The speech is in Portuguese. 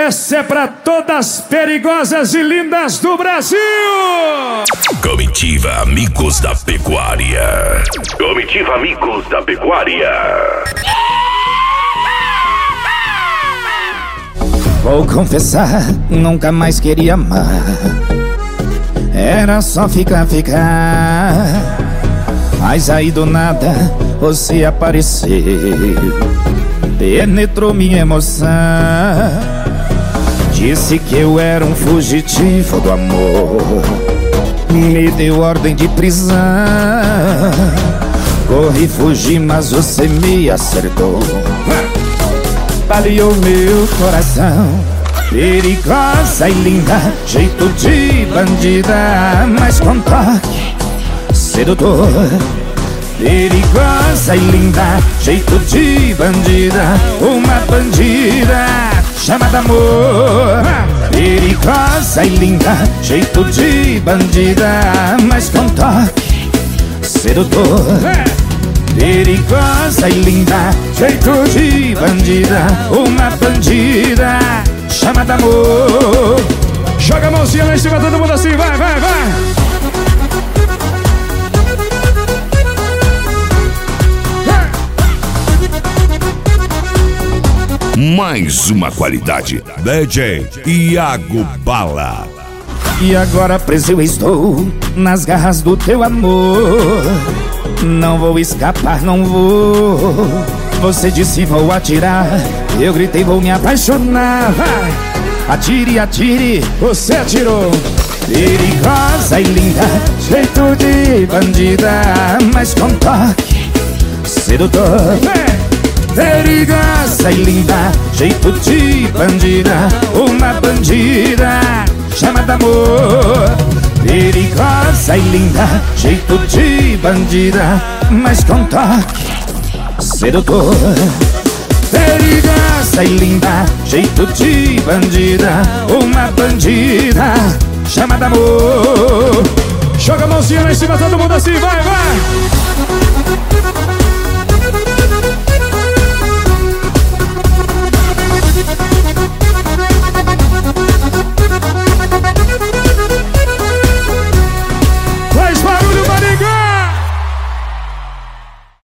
Essa é pra todas perigosas e lindas do Brasil! Comitiva Amigos da Pecuária. Comitiva Amigos da Pecuária. Vou confessar, nunca mais queria amar. Era só ficar. Mas aí do nada você apareceu, penetrou minha emoção. Disse que eu era um fugitivo do amor, me deu ordem de prisão. Corri, fugi, mas você me acertou, baleou meu coração. Perigosa e linda, jeito de bandida, mas com toque sedutor. Perigosa e linda, jeito de bandida, uma bandida chamada amor. Perigosa e linda, jeito de bandida, mas com toque sedutor. Perigosa e linda, jeito de bandida, uma bandida chamada amor. Joga a mãozinha lá em cima, todo mundo assim, vai! Mais uma qualidade. DJ Iago Bala. E agora preso eu estou nas garras do teu amor. Não vou escapar, não vou. Você disse vou atirar, eu gritei vou me apaixonar. Vai! Atire, atire, você atirou. Perigosa e linda, jeito de bandida, mas com toque sedutor. Perigosa e linda, jeito de bandida, uma bandida chamada amor. Perigosa e linda, jeito de bandida, mas com toque sedutor. Perigosa e linda, jeito de bandida, uma bandida chamada amor. Joga a mãozinha lá em cima, todo mundo assim, vai!